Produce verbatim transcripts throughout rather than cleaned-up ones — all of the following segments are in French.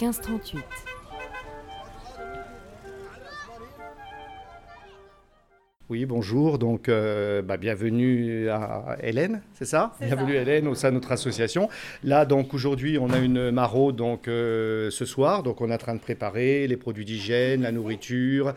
quinze trente-huit. Oui, bonjour. Donc, euh, bah, bienvenue à Hélène, c'est ça? C'est Bienvenue ça. Hélène au sein de notre association. Là, donc aujourd'hui, on a une maraude donc euh, ce soir. Donc, on est en train de préparer les produits d'hygiène, la nourriture,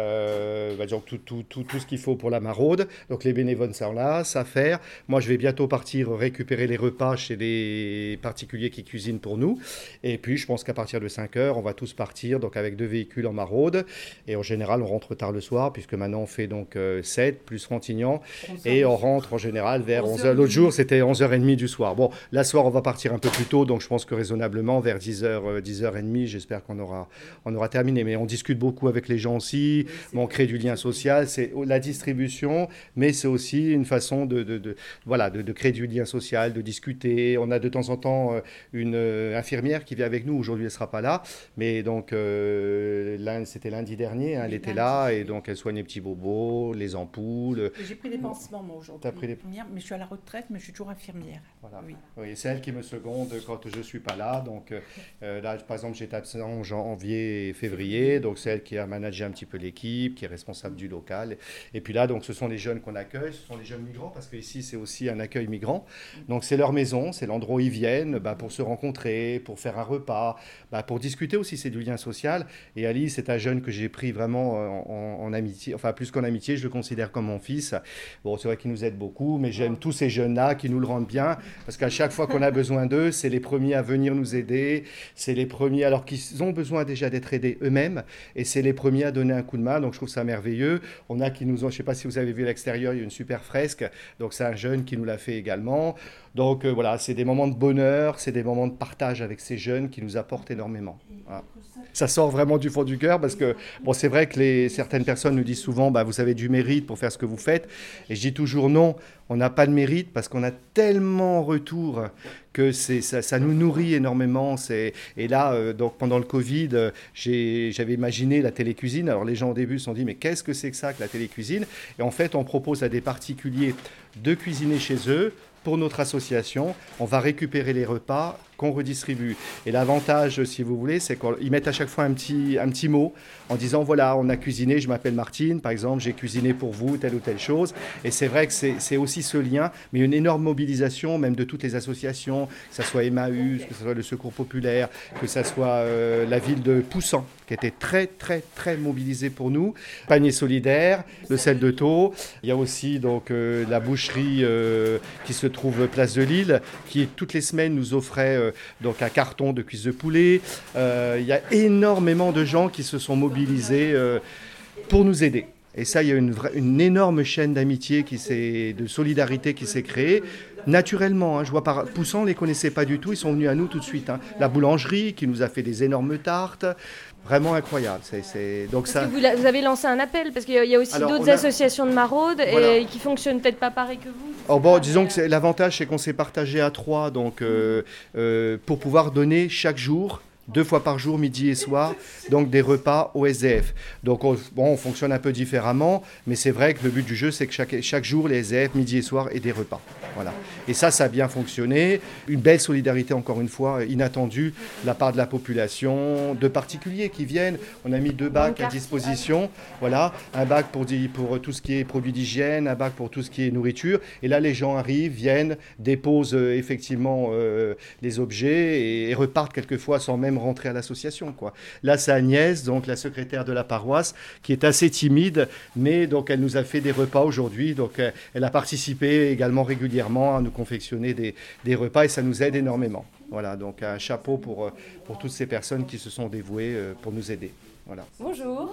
euh, bah, donc tout, tout, tout, tout ce qu'il faut pour la maraude. Donc, les bénévoles sont là, ça faire. Moi, je vais bientôt partir récupérer les repas chez les particuliers qui cuisinent pour nous. Et puis, je pense qu'à partir de cinq heures, on va tous partir donc avec deux véhicules en maraude. Et en général, on rentre tard le soir puisque maintenant on fait donc euh, sept plus Frontignan et on rentre en général vers onze heures. L'autre jour, c'était onze heures trente du soir. Bon, là, soir, on va partir un peu plus tôt, donc je pense que raisonnablement, vers dix heures, dix heures trente, j'espère qu'on aura, on aura terminé. Mais on discute beaucoup avec les gens aussi, bon, on crée du lien social, c'est la distribution, mais c'est aussi une façon de, de, de, voilà, de, de créer du lien social, de discuter. On a de temps en temps une euh, infirmière qui vient avec nous, aujourd'hui, elle ne sera pas là, mais donc, euh, lundi, c'était lundi dernier, hein, elle était là, et donc elle soigne les petits bobos, les ampoules. J'ai pris des pansements, moi, aujourd'hui. T'as pris des... Mais je suis à la retraite, mais je suis toujours infirmière. Voilà. Oui. Oui, c'est elle qui me seconde quand je ne suis pas là. Donc, euh, là, par exemple, j'étais absent en janvier et février. Donc, c'est elle qui a managé un petit peu l'équipe, qui est responsable du local. Et puis là, donc, ce sont les jeunes qu'on accueille. Ce sont les jeunes migrants, parce qu'ici, c'est aussi un accueil migrant. Donc, c'est leur maison, c'est l'endroit où ils viennent bah, pour se rencontrer, pour faire un repas, bah, pour discuter aussi. C'est du lien social. Et Ali, c'est un jeune que j'ai pris vraiment en, en, en amitié, enfin, plus qu'en amitié, je le considère comme mon fils. Bon, c'est vrai qu'il nous aide beaucoup, mais j'aime tous ces jeunes-là qui nous le rendent bien, parce qu'à chaque fois qu'on a besoin d'eux, c'est les premiers à venir nous aider, c'est les premiers, alors qu'ils ont besoin déjà d'être aidés eux-mêmes, et c'est les premiers à donner un coup de main, donc je trouve ça merveilleux. On a qui nous ont, je ne sais pas si vous avez vu à l'extérieur, il y a une super fresque, donc c'est un jeune qui nous l'a fait également. Donc euh, voilà, c'est des moments de bonheur, c'est des moments de partage avec ces jeunes qui nous apportent énormément. Voilà. Ça sort vraiment du fond du cœur parce que bon, c'est vrai que les, certaines personnes nous disent souvent bah, vous avez du mérite pour faire ce que vous faites. Et je dis toujours non, on n'a pas de mérite parce qu'on a tellement en retour que c'est, ça, ça nous nourrit énormément. C'est, et là, euh, donc, pendant le Covid, euh, j'ai, j'avais imaginé la télécuisine. Alors les gens au début se sont dit mais qu'est-ce que c'est que ça que la télécuisine? Et en fait, on propose à des particuliers de cuisiner chez eux. Pour notre association, on va récupérer les repas qu'on redistribue. Et l'avantage, si vous voulez, c'est qu'ils mettent à chaque fois un petit, un petit mot en disant, voilà, on a cuisiné, je m'appelle Martine, par exemple, j'ai cuisiné pour vous telle ou telle chose. Et c'est vrai que c'est, c'est aussi ce lien, mais une énorme mobilisation, même de toutes les associations, que ce soit Emmaüs, que ce soit le Secours Populaire, que ce soit euh, la ville de Poussan, qui était très, très, très mobilisée pour nous. Panier solidaire, le sel de Thau. Il y a aussi donc, euh, la boucherie euh, qui se trouve place de Lille, qui toutes les semaines nous offrait euh, donc un carton de cuisses de poulet. Euh, il y a énormément de gens qui se sont mobilisés euh, pour nous aider. Et ça, il y a une, vraie, une énorme chaîne d'amitié, qui s'est, de solidarité qui s'est créée. Naturellement, hein, je vois par Poussan, on ne les connaissait pas du tout, ils sont venus à nous tout de suite. Hein. La boulangerie qui nous a fait des énormes tartes, vraiment incroyable. C'est, c'est... Donc parce ça... que vous, la, vous avez lancé un appel, parce qu'il y a aussi Alors, d'autres a... associations de maraude voilà. et qui fonctionnent peut-être pas pareil que vous. Oh bon, disons que c'est, l'avantage, c'est qu'on s'est partagé à trois, donc euh, euh, pour pouvoir donner chaque jour, deux fois par jour, midi et soir, donc des repas au S D F. Donc on, bon, on fonctionne un peu différemment, mais c'est vrai que le but du jeu, c'est que chaque, chaque jour, les S D F, midi et soir, aient des repas. Voilà. Et ça, ça a bien fonctionné. Une belle solidarité, encore une fois, inattendue de la part de la population, de particuliers qui viennent. On a mis deux bacs à disposition. Voilà, un bac pour, pour tout ce qui est produits d'hygiène, un bac pour tout ce qui est nourriture. Et là, les gens arrivent, viennent, déposent euh, effectivement euh, les objets et, et repartent quelquefois sans même rentrer à l'association, quoi. Là, c'est Agnès, donc la secrétaire de la paroisse, qui est assez timide, mais donc elle nous a fait des repas aujourd'hui. Donc euh, elle a participé également régulièrement à nous confectionner des, des repas et ça nous aide énormément. Voilà, donc un chapeau pour, pour toutes ces personnes qui se sont dévouées pour nous aider. Voilà. Bonjour.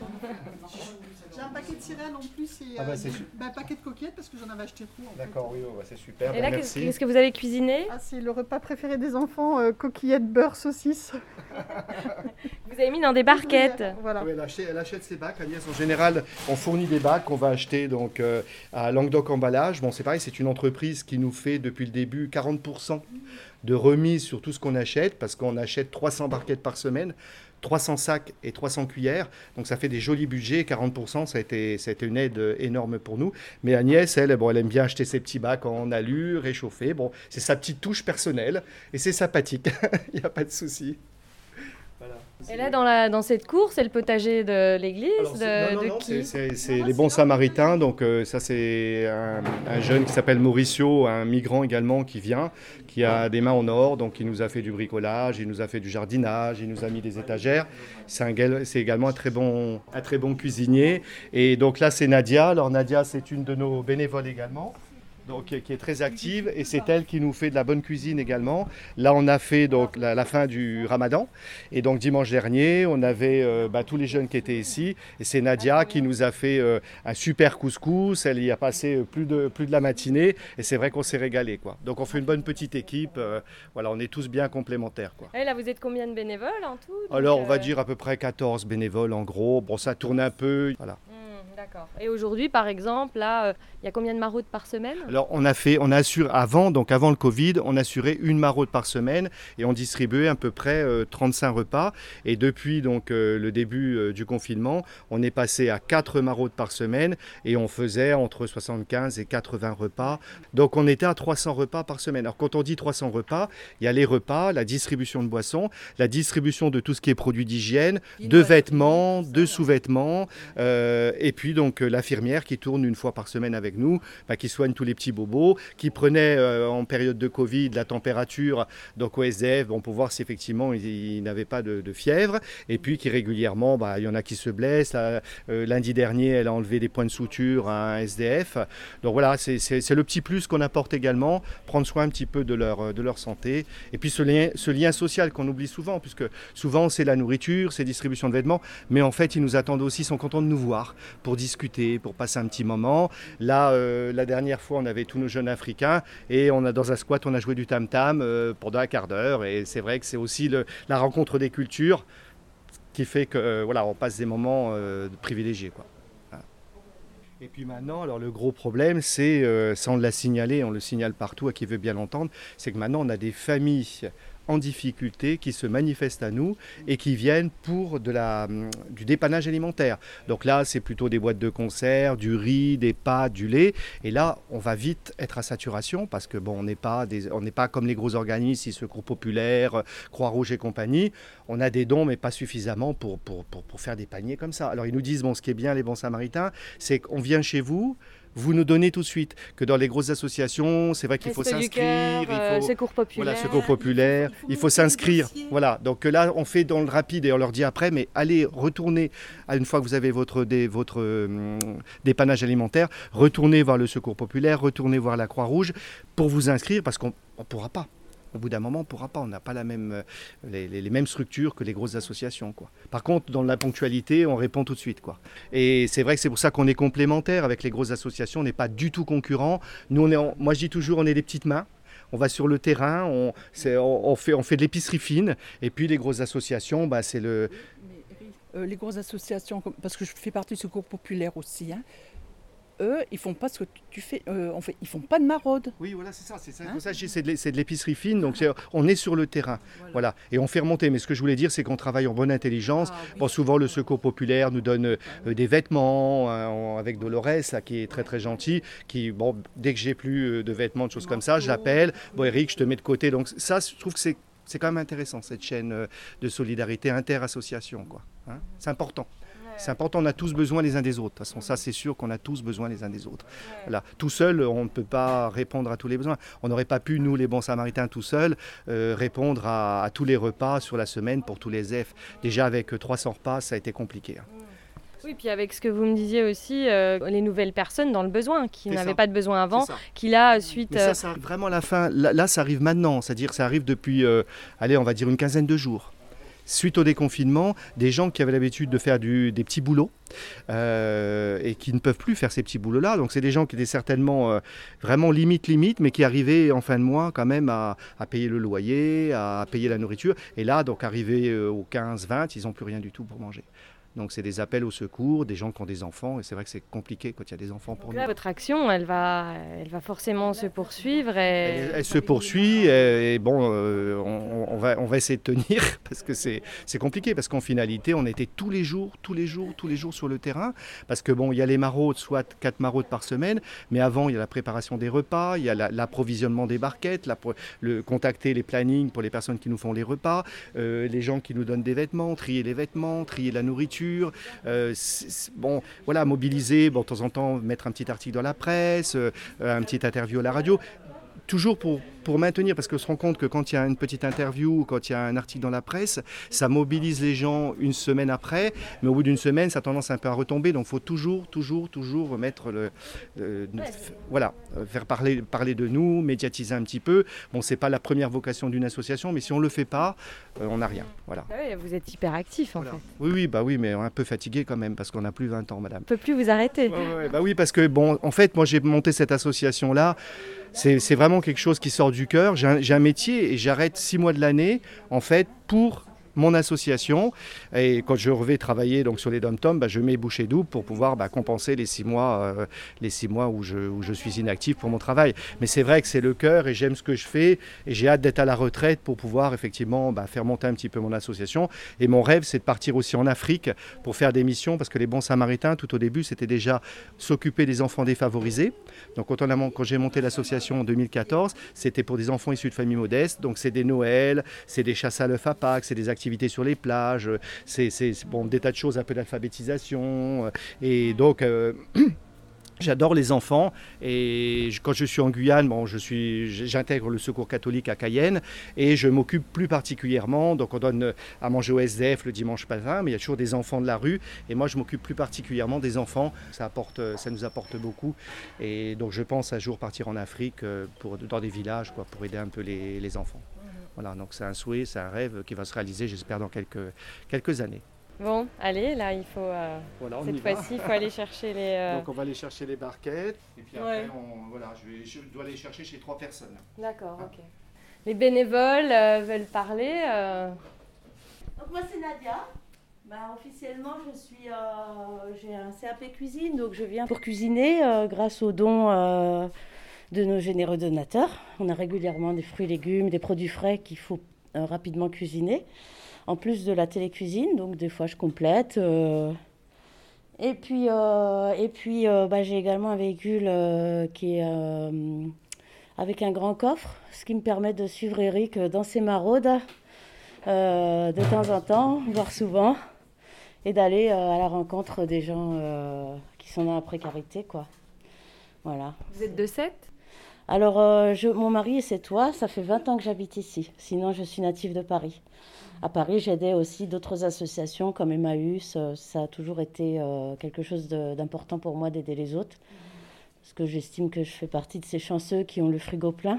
J'ai un paquet de céréales en plus et ah bah, euh, c'est bah, un paquet de coquillettes parce que j'en avais acheté trop. En D'accord, fait. oui, oh, bah, c'est super. Et bah, là, merci. qu'est-ce que vous avez cuisiné? Ah, c'est le repas préféré des enfants, euh, coquillettes, beurre, saucisses. Vous avez mis dans des barquettes. Voilà. Oui, elle, achète, elle achète ses bacs. Agnès, en général, on fournit des bacs qu'on va acheter donc, euh, à Languedoc Emballage. Bon, c'est pareil, c'est une entreprise qui nous fait depuis le début quarante pour cent de remise sur tout ce qu'on achète parce qu'on achète trois cents barquettes par semaine. trois cents sacs et trois cents cuillères, donc ça fait des jolis budgets, quarante pour cent, ça a été, ça a été une aide énorme pour nous. Mais Agnès, elle, bon, elle aime bien acheter ses petits bacs en alu, réchauffés, bon, c'est sa petite touche personnelle, et c'est sympathique, il n'y a pas de souci. Et là, dans, la, dans cette cour, c'est le potager de l'église de, Non, non, de non, qui c'est, c'est les bons samaritains. Donc euh, ça, c'est un, un jeune qui s'appelle Mauricio, un migrant également qui vient, qui a des mains en or. Donc il nous a fait du bricolage, il nous a fait du jardinage, il nous a mis des étagères. C'est, un, c'est également un très, bon, un très bon cuisinier. Et donc là, c'est Nadia. Alors Nadia, c'est une de nos bénévoles également. Donc, qui est très active et c'est elle qui nous fait de la bonne cuisine également. Là, on a fait donc la, la fin du Ramadan et donc dimanche dernier, on avait euh, bah, tous les jeunes qui étaient ici et c'est Nadia qui nous a fait euh, un super couscous. Elle y a passé plus de, plus de la matinée et c'est vrai qu'on s'est régalé, quoi. Donc, on fait une bonne petite équipe. Euh, voilà, on est tous bien complémentaires, quoi. Et là, vous êtes combien de bénévoles en tout donc, Alors, on va euh... dire à peu près quatorze bénévoles en gros. Bon, ça tourne un peu. Voilà. D'accord. Et aujourd'hui, par exemple, là, il euh, y a combien de maraudes par semaine ? Alors, on a fait, on assure avant, donc avant le Covid, on assurait une maraude par semaine et on distribuait à peu près euh, trente-cinq repas. Et depuis donc euh, le début euh, du confinement, on est passé à quatre maraudes par semaine et on faisait entre soixante-quinze et quatre-vingts repas. Donc, on était à trois cents repas par semaine. Alors, quand on dit trois cents repas, il y a les repas, la distribution de boissons, la distribution de tout ce qui est produits d'hygiène, de vêtements, de sous-vêtements, euh, et puis donc l'infirmière qui tourne une fois par semaine avec nous, bah, qui soigne tous les petits bobos, qui prenait euh, en période de Covid la température donc au S D F bon, pour voir si effectivement il, il n'avait pas de, de fièvre, et puis qui régulièrement, bah, il y en a qui se blessent. Là, euh, lundi dernier, elle a enlevé des points de suture à un S D F. Donc voilà, c'est, c'est, c'est le petit plus qu'on apporte également, prendre soin un petit peu de leur, de leur santé. Et puis ce lien, ce lien social qu'on oublie souvent, puisque souvent c'est la nourriture, c'est distribution de vêtements, mais en fait ils nous attendent aussi, ils sont contents de nous voir pour discuter, pour passer un petit moment. Là, euh, la dernière fois, on avait tous nos jeunes africains et on a, dans un squat, on a joué du tam-tam euh, pendant un quart d'heure. Et c'est vrai que c'est aussi le, la rencontre des cultures qui fait que euh, voilà, on passe des moments euh, privilégiés, quoi. Voilà. Et puis maintenant, alors le gros problème, c'est, euh, ça on l'a signalé, on le signale partout à qui veut bien l'entendre, c'est que maintenant on a des familles en difficulté qui se manifestent à nous et qui viennent pour de la, du dépannage alimentaire. Donc là, c'est plutôt des boîtes de conserve, du riz, des pâtes, du lait. Et là, on va vite être à saturation parce que bon, on n'est pas, des, on n'est pas comme les gros organismes, Secours Populaire, Croix-Rouge et compagnie. On a des dons, mais pas suffisamment pour, pour, pour, pour faire des paniers comme ça. Alors ils nous disent, bon, ce qui est bien, les bons samaritains, c'est qu'on vient chez vous, vous nous donnez tout de suite. Que dans les grosses associations, c'est vrai qu'il faut Resto du s'inscrire. Cœur, euh, il faut, Secours Populaire. Voilà, Secours Populaire. Il faut, il faut s'inscrire. Voilà. Donc là, on fait dans le rapide et on leur dit après, mais allez, retournez, une fois que vous avez votre, des, votre euh, dépannage alimentaire, retournez voir le Secours Populaire, retournez voir la Croix-Rouge pour vous inscrire parce qu'on ne pourra pas. Au bout d'un moment, on ne pourra pas. On n'a pas la même, les, les, les mêmes structures que les grosses associations, quoi. Par contre, dans la ponctualité, on répond tout de suite, quoi. Et c'est vrai que c'est pour ça qu'on est complémentaires avec les grosses associations. On n'est pas du tout concurrents. Nous, on est en, moi, je dis toujours, on est des petites mains. On va sur le terrain, on, c'est, on, on, fait, on fait de l'épicerie fine. Et puis, les grosses associations, bah, c'est le... Mais, euh, les grosses associations, parce que je fais partie du Secours Populaire aussi, hein. Eux, ils font pas ce que tu fais. Euh, en fait, ils font pas de maraude. Oui, voilà, c'est ça. C'est ça. Hein, ça c'est, de, c'est de l'épicerie fine. Donc, c'est, on est sur le terrain. Voilà. voilà. Et on fait remonter. Mais ce que je voulais dire, c'est qu'on travaille en bonne intelligence. Ah, oui. Bon, souvent, le Secours Populaire nous donne euh, des vêtements hein, avec Dolores, là, qui est très, très gentil. Qui, bon, dès que j'ai plus de vêtements, de choses comme ça, je l'appelle. Bon, Eric, je te mets de côté. Donc, ça, je trouve que c'est, c'est quand même intéressant, cette chaîne de solidarité inter-association, quoi. Hein, c'est important. C'est important, on a tous besoin les uns des autres. De toute façon, ça, c'est sûr qu'on a tous besoin les uns des autres. Voilà. Tout seul, on ne peut pas répondre à tous les besoins. On n'aurait pas pu, nous, les bons samaritains, tout seuls, euh, répondre à, à tous les repas sur la semaine pour tous les F. Déjà, avec trois cents repas, ça a été compliqué. Hein. Oui, puis avec ce que vous me disiez aussi, euh, les nouvelles personnes dans le besoin, qui c'est n'avaient ça. pas de besoin avant, qui là, suite... Mais ça, ça arrive vraiment à la fin. Là, là ça arrive maintenant. C'est-à-dire que ça arrive depuis, euh, allez, on va dire une quinzaine de jours. Suite au déconfinement, des gens qui avaient l'habitude de faire du, des petits boulots euh, et qui ne peuvent plus faire ces petits boulots-là. Donc c'est des gens qui étaient certainement euh, vraiment limite, limite, mais qui arrivaient en fin de mois quand même à, à payer le loyer, à payer la nourriture. Et là, donc arrivés euh, au quinze vingt, ils n'ont plus rien du tout pour manger. Donc c'est des appels au secours, des gens qui ont des enfants, et c'est vrai que c'est compliqué quand il y a des enfants pour Donc nous. là, votre action, elle va, elle va forcément se poursuivre. Et... Elle, elle se poursuit, et, et bon, euh, on, on, va, on va essayer de tenir, parce que c'est, c'est compliqué, parce qu'en finalité, on était tous les jours, tous les jours, tous les jours sur le terrain, parce que bon, il y a les maraudes, soit quatre maraudes par semaine, mais avant, il y a la préparation des repas, il y a la, l'approvisionnement des barquettes, la, le, contacter les plannings pour les personnes qui nous font les repas, euh, les gens qui nous donnent des vêtements, trier les vêtements, trier la nourriture, euh, c'est, c'est, bon, voilà, mobiliser, bon, de temps en temps, mettre un petit article dans la presse, euh, un petit interview à la radio, toujours pour, pour maintenir, parce qu'on se rend compte que quand il y a une petite interview ou quand il y a un article dans la presse, ça mobilise les gens une semaine après, mais au bout d'une semaine, ça a tendance un peu à retomber, donc il faut toujours, toujours, toujours mettre le... Euh, ouais. f- voilà, faire parler, parler de nous, médiatiser un petit peu. Bon, c'est pas la première vocation d'une association, mais si on le fait pas, euh, on n'a rien, voilà. Ah oui, vous êtes hyper actif en Voilà. fait. Oui, oui, bah oui, mais on est un peu fatigué quand même, parce qu'on n'a plus vingt ans, madame. On ne peut plus vous arrêter. Ouais, ouais, bah oui, parce que bon, en fait, moi j'ai monté cette association-là. C'est, c'est vraiment quelque chose qui sort du cœur. J'ai un, j'ai un métier et j'arrête six mois de l'année, en fait, pour mon association. Et quand je vais travailler donc, sur les dom-toms, bah, je mets bouchée double pour pouvoir bah, compenser les six mois, euh, les six mois où, je, où je suis inactif pour mon travail. Mais c'est vrai que c'est le cœur et j'aime ce que je fais. Et j'ai hâte d'être à la retraite pour pouvoir effectivement bah, faire monter un petit peu mon association. Et mon rêve, c'est de partir aussi en Afrique pour faire des missions, parce que les bons samaritains, tout au début, c'était déjà s'occuper des enfants défavorisés. Donc quand, on a, quand j'ai monté l'association en deux mille quatorze, c'était pour des enfants issus de familles modestes. Donc c'est des Noëls, c'est des chasses à l'œuf à Pâques, c'est des activités sur les plages, c'est, c'est, c'est bon, des tas de choses, un peu d'alphabétisation. Et donc... Euh, J'adore les enfants et quand je suis en Guyane, bon, je suis, j'intègre le Secours catholique à Cayenne et je m'occupe plus particulièrement, donc on donne à manger au S D F le dimanche matin, mais il y a toujours des enfants de la rue et moi je m'occupe plus particulièrement des enfants, ça, apporte, ça nous apporte beaucoup et donc je pense un jour partir en Afrique pour, dans des villages quoi, pour aider un peu les, les enfants. Voilà, donc c'est un souhait, c'est un rêve qui va se réaliser j'espère dans quelques, quelques années. Bon, allez, là, il faut. Euh, voilà, cette fois-ci, il faut aller chercher les. Euh... Donc, on va aller chercher les barquettes. Et puis après, ouais. on, voilà, je, vais, je dois aller chercher chez trois personnes. D'accord, ah. ok. Les bénévoles euh, veulent parler. Euh... Donc, moi, c'est Nadia. Bah, officiellement, je suis, euh, j'ai un C A P cuisine, donc je viens pour cuisiner euh, grâce aux dons euh, de nos généreux donateurs. On a régulièrement des fruits et légumes, des produits frais qu'il faut euh, rapidement cuisiner. En plus de la télécuisine, donc des fois je complète. Euh, et puis, euh, et puis euh, bah, j'ai également un véhicule euh, qui est euh, avec un grand coffre, ce qui me permet de suivre Eric dans ses maraudes euh, de temps en temps, voire souvent, et d'aller euh, à la rencontre des gens euh, qui sont dans la précarité, quoi. Voilà. Vous êtes de Sète ? Alors, euh, je, mon mari, c'est toi, ça fait vingt ans que j'habite ici. Sinon, je suis native de Paris. À Paris, j'aidais aussi d'autres associations comme Emmaüs. Ça a toujours été euh, quelque chose de, d'important pour moi d'aider les autres. Parce que j'estime que je fais partie de ces chanceux qui ont le frigo plein.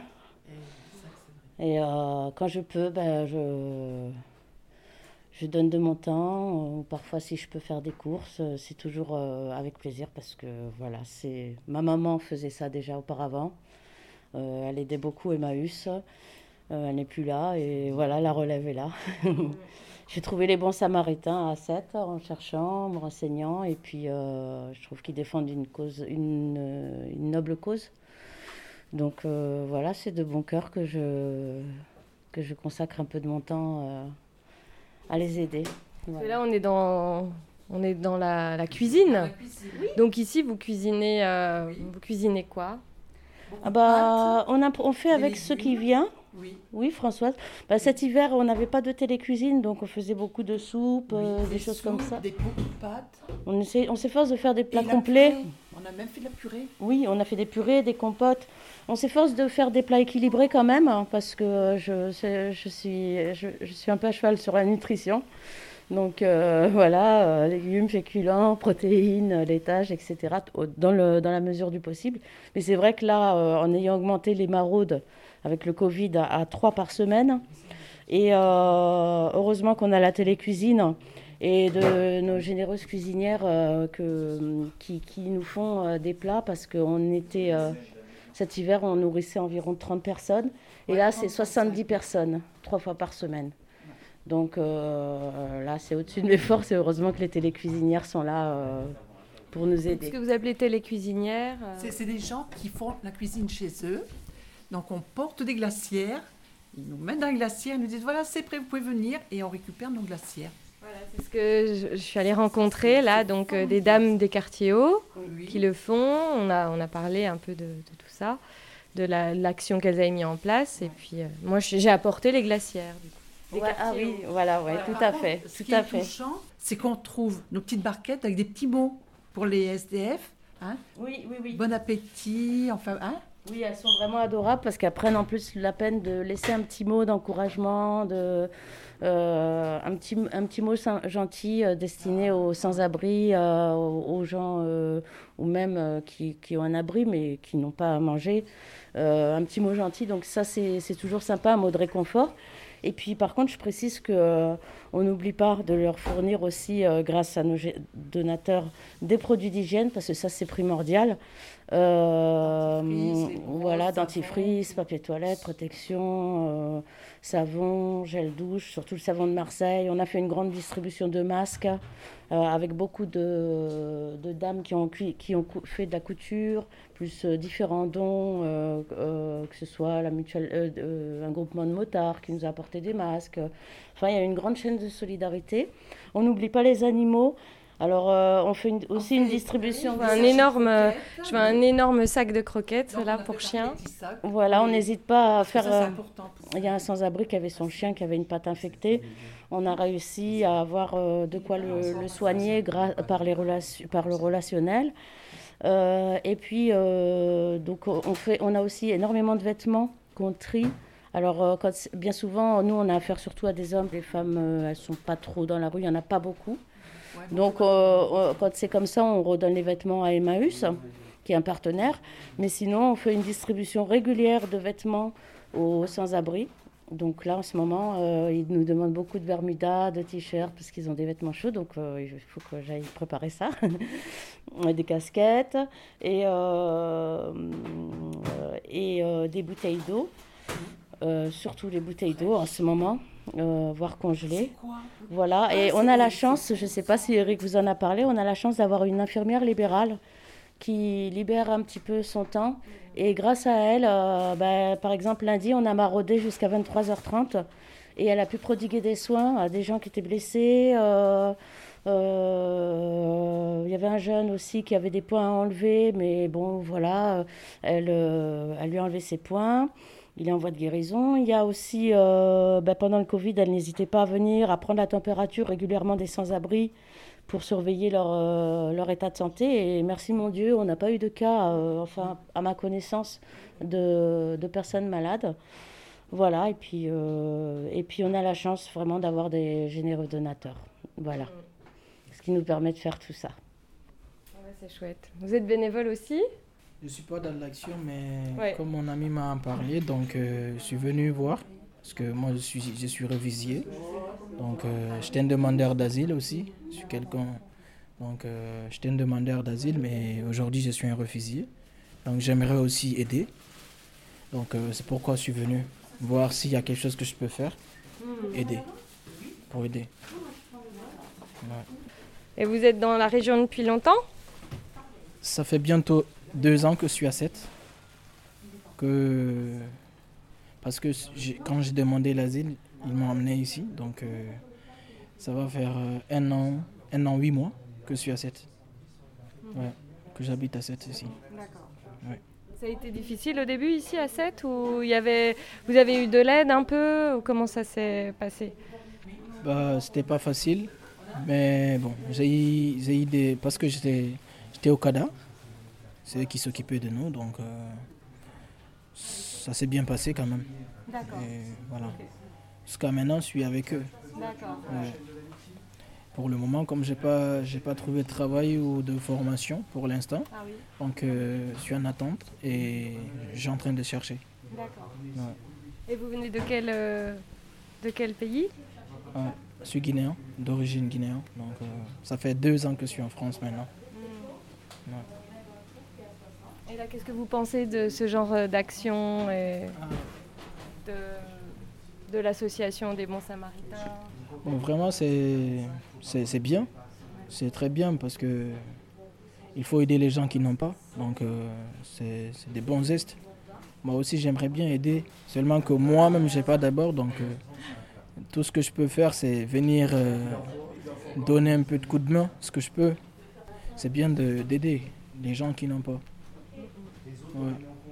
Et euh, quand je peux, ben, je, je donne de mon temps. Ou parfois, si je peux faire des courses, c'est toujours euh, avec plaisir. Parce que voilà, c'est... ma maman faisait ça déjà auparavant. Euh, elle aidait beaucoup Emmaüs. Euh, elle n'est plus là et voilà, la relève est là. J'ai trouvé les bons samaritains à Sète en cherchant, en me renseignant et puis euh, je trouve qu'ils défendent une cause, une, une noble cause. Donc euh, voilà, c'est de bon cœur que je, que je consacre un peu de mon temps euh, à les aider. Voilà. Et là, on est dans, on est dans la, la cuisine. La cuisine. Oui. Donc ici, vous cuisinez, euh, oui. vous cuisinez quoi ? Ah bah, on, a, on fait avec ce qui vient. Oui. Oui, Françoise. Bah, cet hiver, on n'avait pas de télécuisine, donc on faisait beaucoup de soupes, oui, euh, des, des choses soupes, comme ça. Des beaucoup de pâtes. On, essaie, on s'efforce de faire des plats complets. Purée. On a même fait de la purée. Oui, on a fait des purées, des compotes. On s'efforce de faire des plats équilibrés quand même, hein, parce que je, je, suis, je, je suis un peu à cheval sur la nutrition. Donc euh, voilà, euh, légumes, féculents, protéines, laitage, et cetera, dans, le, dans la mesure du possible. Mais c'est vrai que là, euh, en ayant augmenté les maraudes avec le Covid à, à trois par semaine, et euh, heureusement qu'on a la télécuisine et de nos généreuses cuisinières euh, que, qui, qui nous font euh, des plats, parce qu'on était, euh, cet hiver, on nourrissait environ trente personnes, et là, c'est soixante-dix personnes, trois fois par semaine. Donc euh, là, c'est au-dessus de mes forces et heureusement que les télécuisinières sont là euh, pour nous aider. Ce que vous appelez télécuisinière euh... c'est, c'est des gens qui font la cuisine chez eux. Donc on porte des glacières, ils nous mettent dans la glacière, ils nous disent voilà c'est prêt, vous pouvez venir et on récupère nos glacières. Voilà, c'est ce que je, je suis allée rencontrer là, donc euh, des dames des quartiers hauts Oui. qui le font. On a, on a parlé un peu de, de tout ça, de la, l'action qu'elles avaient mis en place. Et puis euh, moi j'ai apporté les glacières. Du coup. Des Ouais, ah quartiers oui, hauts. voilà, ouais, Voilà. tout Par à contre, fait, Ce tout qui à est fait. touchant, c'est qu'on trouve nos petites barquettes avec des petits mots pour les S D F. Hein. Oui, oui, oui. Bon appétit, enfin, hein. Oui, elles sont vraiment adorables parce qu'elles prennent en plus la peine de laisser un petit mot d'encouragement, de, euh, un, petit, un petit mot sen- gentil euh, destiné aux sans-abri, euh, aux, aux gens euh, ou même euh, qui, qui ont un abri mais qui n'ont pas à manger. Euh, un petit mot gentil, donc ça c'est, c'est toujours sympa, un mot de réconfort. Et puis par contre, je précise qu'on euh, n'oublie pas de leur fournir aussi, euh, grâce à nos gé- donateurs, des produits d'hygiène parce que ça c'est primordial. Euh, Dentifrice, les brosses, voilà, savon. dentifrice, papier toilette, protection, euh, savon, gel douche, surtout le savon de Marseille. On a fait une grande distribution de masques euh, avec beaucoup de, de dames qui ont, cui- qui ont cou- fait de la couture, plus euh, différents dons, euh, euh, que ce soit la mutuelle, euh, euh, un groupement de motards qui nous a apporté des masques. Enfin, il y a une grande chaîne de solidarité. On n'oublie pas les animaux. Alors, euh, on fait une- aussi une distribution. Je vois un énorme, euh, je vois un énorme sac de croquettes là pour chiens. Voilà, on n'hésite pas à faire. Ça, c'est euh, important. Il y a un sans-abri qui avait son chien qui avait une patte infectée. On a réussi à avoir euh, de quoi le, le soigner gra- par, les relation- par le relationnel. Euh, et puis, euh, donc, on, fait, on a aussi énormément de vêtements qu'on trie. Alors, euh, quand, c'est- bien souvent, nous, on a affaire surtout à des hommes. Les femmes, euh, elles ne sont pas trop dans la rue, il n'y en a pas beaucoup. Donc, euh, euh, quand c'est comme ça, on redonne les vêtements à Emmaüs, qui est un partenaire. Mais sinon, on fait une distribution régulière de vêtements aux sans-abri. Donc là, en ce moment, euh, ils nous demandent beaucoup de bermudas, de t-shirts, parce qu'ils ont des vêtements chauds. Donc, euh, il faut que j'aille préparer ça. Des casquettes et, euh, et euh, des bouteilles d'eau. Euh, surtout les bouteilles d'eau en ce moment, euh, voire congelées. Voilà, et on a la chance, je ne sais pas si Eric vous en a parlé, on a la chance d'avoir une infirmière libérale qui libère un petit peu son temps. Et grâce à elle, euh, bah, par exemple, lundi, on a maraudé jusqu'à vingt-trois heures trente et elle a pu prodiguer des soins à des gens qui étaient blessés. Euh, euh, il y avait un jeune aussi qui avait des points à enlever, mais bon, voilà, elle, euh, elle lui a enlevé ses points. Il est en voie de guérison. Il y a aussi, euh, ben, pendant le Covid, elle n'hésitait pas à venir, à prendre la température régulièrement des sans-abri pour surveiller leur, euh, leur état de santé. Et merci mon Dieu, on n'a pas eu de cas, euh, enfin, à ma connaissance, de, de personnes malades. Voilà, et puis, euh, et puis on a la chance vraiment d'avoir des généreux donateurs. Voilà, ce qui nous permet de faire tout ça. Ouais, c'est chouette. Vous êtes bénévole aussi ? Je ne suis pas dans l'action, mais Ouais. comme mon ami m'a en parlé, donc euh, je suis venu voir, parce que moi je suis, je suis réfugié. Donc euh, j'étais un demandeur d'asile aussi, je suis quelqu'un. Donc euh, j'étais un demandeur d'asile, mais aujourd'hui je suis un réfugié. Donc j'aimerais aussi aider. Donc euh, c'est pourquoi je suis venu voir s'il y a quelque chose que je peux faire, aider, pour aider. Ouais. Et vous êtes dans la région depuis longtemps ? Ça fait bientôt deux ans que je suis à Sète. Que... Parce que j'ai- quand j'ai demandé l'asile, ils m'ont emmené ici. Donc euh, ça va faire euh, un an, un an, huit mois que je suis à Sète. Ouais, que j'habite à Sète ici. D'accord. Ouais. Ça a été difficile au début ici à Sète ou il y avait, vous avez eu de l'aide un peu ou comment ça s'est passé ? Bah, c'était pas facile, mais bon, j'ai eu, j'ai eu des... Parce que j'étais, j'étais au C A D A, c'est eux qui s'occupaient de nous, donc euh, ça s'est bien passé quand même. D'accord. Et voilà. Jusqu'à maintenant, je suis avec eux. D'accord. Ouais. Pour le moment, comme j'ai pas, j'ai pas trouvé de travail ou de formation pour l'instant, Ah oui, donc euh, je suis en attente et je suis en train de chercher. d'accord. Ouais. Et vous venez de quel, euh, de quel pays ? Ouais. Je suis guinéen, d'origine guinéen, donc euh, ça fait deux ans que je suis en France maintenant. Ouais. Et là, qu'est-ce que vous pensez de ce genre euh, d'action et Ah. de, de l'association des Bons Samaritains? Bon, vraiment, c'est, c'est, c'est bien. C'est très bien parce que il faut aider les gens qui n'ont pas. Donc, euh, c'est, c'est des bons gestes. Moi aussi, j'aimerais bien aider. Seulement que moi-même, je n'ai pas d'abord. Donc, euh, tout ce que je peux faire, c'est venir euh, donner un peu de coup de main, ce que je peux. C'est bien de, d'aider les gens qui n'ont pas. Ouais.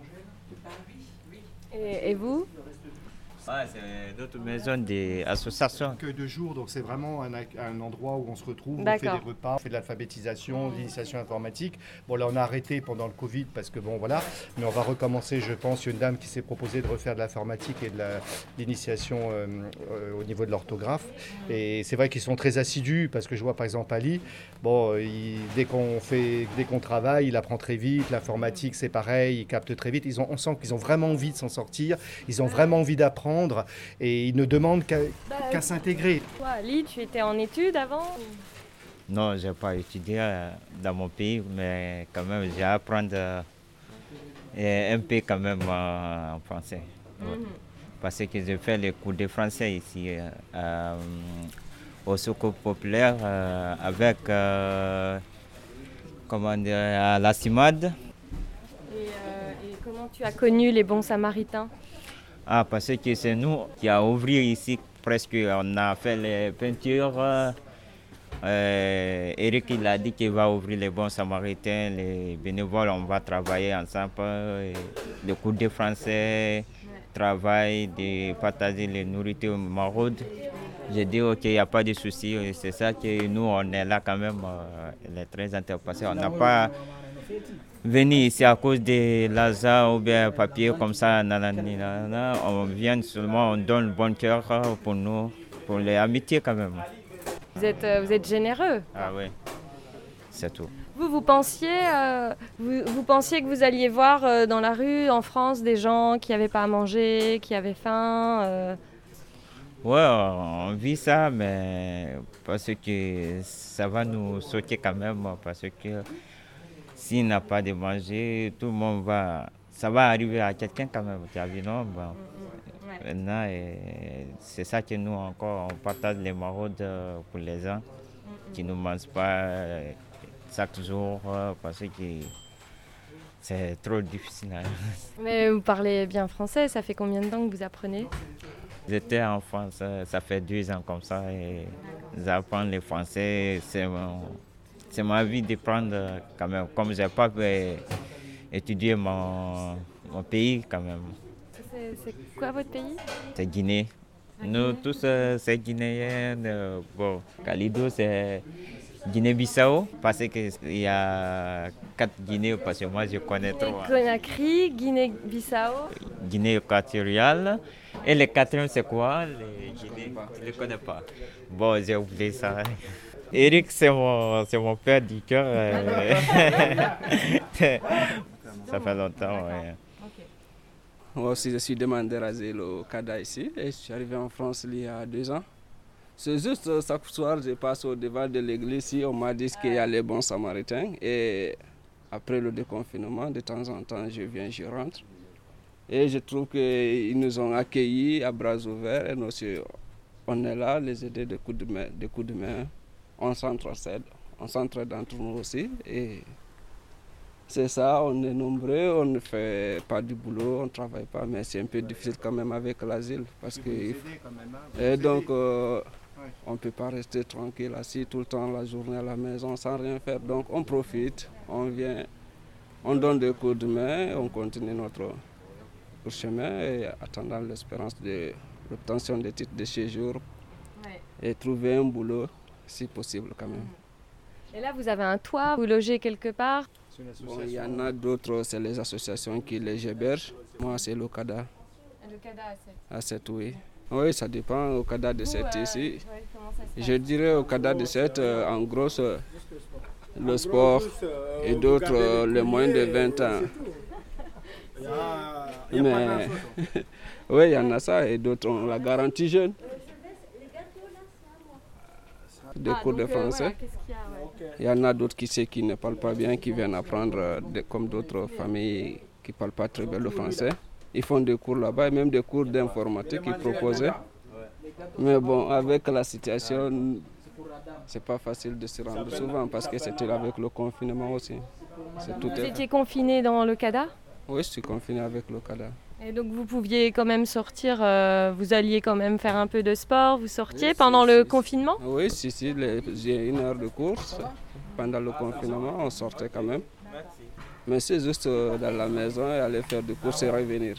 Et, et vous? Ah, c'est d'autres maisons d'associations. Que de jours, donc c'est vraiment un, un endroit où on se retrouve, on fait D'accord. des repas, on fait de l'alphabétisation, de l'initiation informatique. Bon là on a arrêté pendant le Covid parce que bon voilà, mais on va recommencer je pense. Il y a une dame qui s'est proposée de refaire de l'informatique et de la, l'initiation euh, euh, au niveau de l'orthographe. Et c'est vrai qu'ils sont très assidus parce que je vois par exemple Ali, bon, il, dès qu'on fait, dès qu'on travaille, il apprend très vite, l'informatique c'est pareil, il capte très vite. Ils ont, on sent qu'ils ont vraiment envie de s'en sortir, ils ont vraiment envie d'apprendre. Et ils ne demandent qu'à, Bah, qu'à s'intégrer. Toi, Ali, tu étais en études avant? Non, je n'ai pas étudié euh, dans mon pays, mais quand même, j'ai appris euh, un peu quand même euh, en français. Ouais. Mhm. Parce que j'ai fait les cours de français ici euh, euh, au Secours populaire euh, avec euh, comment dire, à la CIMAD. Et, euh, et comment tu as connu les Bons Samaritains? Ah, parce que c'est nous qui avons ouvert ici presque, on a fait les peintures. Euh, Eric il a dit qu'il va ouvrir les Bons Samaritains, les bénévoles, on va travailler ensemble, les cours de français, travail, de partager les nourritures maraudes. J'ai dit ok, il n'y a pas de souci, c'est ça que nous on est là quand même, on est très intéressés. On n'a pas venu ici à cause de l'argent ou bien papier comme ça, nanani, nanana. On vient seulement, on donne bon cœur pour nous, pour les amitiés quand même. Vous êtes, euh, vous êtes généreux. Ah oui, c'est tout. Vous, vous pensiez, euh, vous, vous pensiez que vous alliez voir euh, dans la rue, en France, des gens qui n'avaient pas à manger, qui avaient faim euh... Ouais, on vit ça, mais parce que ça va nous sauter quand même, parce que s'il n'a pas de manger, tout le monde va... Ça va arriver à quelqu'un quand même, tu as vu, non? Bon. Ouais. Maintenant, et c'est ça que nous encore, on partage les maraudes pour les gens qui ne mangent pas chaque jour parce que c'est trop difficile. Mais vous parlez bien français, ça fait combien de temps que vous apprenez? J'étais en France, ça fait deux ans comme ça et j'apprends le français, c'est mon... C'est ma vie de prendre quand même, comme je n'ai pas étudié mon, mon pays quand même. C'est, c'est quoi votre pays? C'est Guinée. Nous tous, c'est Guinéen. Bon, Calido, c'est Guinée-Bissau, parce qu'il y a quatre Guinées, parce que moi je connais trois. Conakry, Guinée-Bissau. Guinée équatoriale. Et le quatrième, c'est quoi? Les Guinées, je ne les connais pas. Bon, j'ai oublié ça. Eric, c'est mon, c'est mon père du cœur. Euh... Ça fait longtemps, oui. Moi aussi, je suis demandeur d'asile au Canada ici et je suis arrivé en France il y a deux ans. C'est juste chaque soir, je passe au devant de l'église ici, on m'a dit qu'il y a les Bons Samaritains et après le déconfinement, de temps en temps, je viens, je rentre. Et je trouve qu'ils nous ont accueillis à bras ouverts et nous aussi, on est là, les aider de coups de main. De coups de main. On s'entraide, on s'entraide entre nous aussi et c'est ça, on est nombreux, on ne fait pas du boulot, on ne travaille pas, mais c'est un peu difficile quand même avec l'asile parce que et donc euh, on ne peut pas rester tranquille assis tout le temps la journée à la maison sans rien faire, donc on profite, on vient, on donne des coups de main, on continue notre chemin et attendant l'espérance de l'obtention des titres de séjour et trouver un boulot si possible quand même. Et là, vous avez un toit, vous logez quelque part? Bon, il y en a d'autres, c'est les associations qui les hébergent. Moi, c'est le CADA. Le CADA à sept. À sept, oui. Oui, ça dépend au CADA de sept euh, ici. Ouais, Je dirais au CADA de sept, euh, en gros, euh, le sport et d'autres, euh, les moins de vingt ans. Mais oui, il y en a ça et d'autres ont la garantie jeune. Des ah, cours donc, de français. Euh, voilà, qu'est-ce qu'il y a, ouais. Il y en a d'autres qui, sait, qui ne parlent pas bien, qui viennent apprendre, de, comme d'autres familles qui ne parlent pas très bien le français. Ils font des cours là-bas, et même des cours d'informatique qu'ils proposaient. Mais bon, avec la situation, c'est pas facile de se rendre souvent parce que c'était avec le confinement aussi. C'est tout Vous est- étiez confiné dans le CADA? Oui, je suis confiné avec le CADA. Et donc vous pouviez quand même sortir, euh, vous alliez quand même faire un peu de sport, vous sortiez Oui, pendant si, le si, confinement? Oui, si, si, les- j'ai une heure de course. Pendant le confinement, on sortait quand même. Mais c'est juste euh, dans la maison et aller faire des courses et revenir.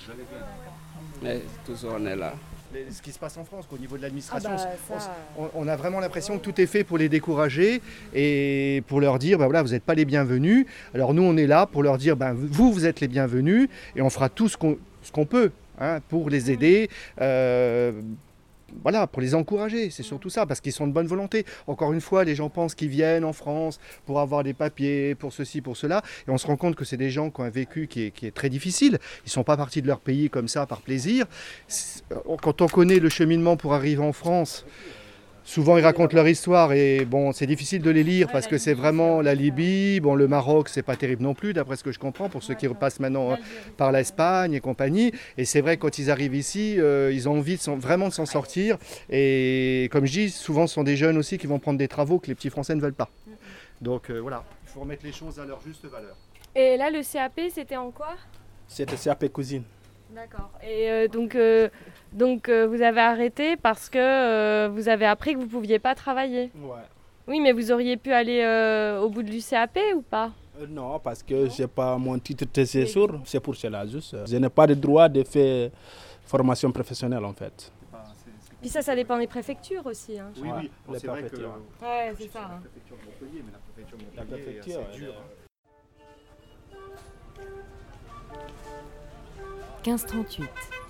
Mais toujours on est là. Les- Ce qui se passe en France, qu'au niveau de l'administration, Ah bah, ça, on, on a vraiment l'impression que tout est fait pour les décourager et pour leur dire, ben voilà, vous n'êtes pas les bienvenus. Alors nous, on est là pour leur dire, ben vous, vous êtes les bienvenus et on fera tout ce qu'on ce qu'on peut hein, pour les aider. Euh, Voilà, pour les encourager, c'est surtout ça, parce qu'ils sont de bonne volonté. Encore une fois, les gens pensent qu'ils viennent en France pour avoir des papiers, pour ceci, pour cela, et on se rend compte que c'est des gens qui ont un vécu qui est, qui est très difficile. Ils ne sont pas partis de leur pays comme ça, par plaisir. Quand on connaît le cheminement pour arriver en France, souvent ils racontent leur histoire, et bon, c'est difficile de les lire, parce que c'est vraiment la Libye, bon, le Maroc, c'est pas terrible non plus, d'après ce que je comprends, pour ceux qui repassent maintenant par l'Espagne et compagnie. Et c'est vrai que quand ils arrivent ici, euh, ils ont envie de s'en- vraiment de s'en sortir. Et comme je dis, souvent ce sont des jeunes aussi qui vont prendre des travaux que les petits Français ne veulent pas. Donc euh, voilà, il faut remettre les choses à leur juste valeur. Et là, le C A P, c'était en quoi? C'était C A P cuisine. D'accord. Et euh, donc, euh, donc euh, vous avez arrêté parce que euh, vous avez appris que vous ne pouviez pas travailler. Ouais. Oui, mais vous auriez pu aller euh, au bout du C A P ou pas? Euh, non, parce que je n'ai pas mon titre de séjour, c'est pour cela juste. Je n'ai pas le droit de faire formation professionnelle en fait. Puis ça, ça dépend des préfectures aussi. Hein. Oui, Ouais, oui, les c'est vrai que préfectures. Ouais, c'est ça. la préfecture de Montpellier, mais la préfecture de La Montpellier est préfecture, assez elle dure. est- hein. quinze trente-huit.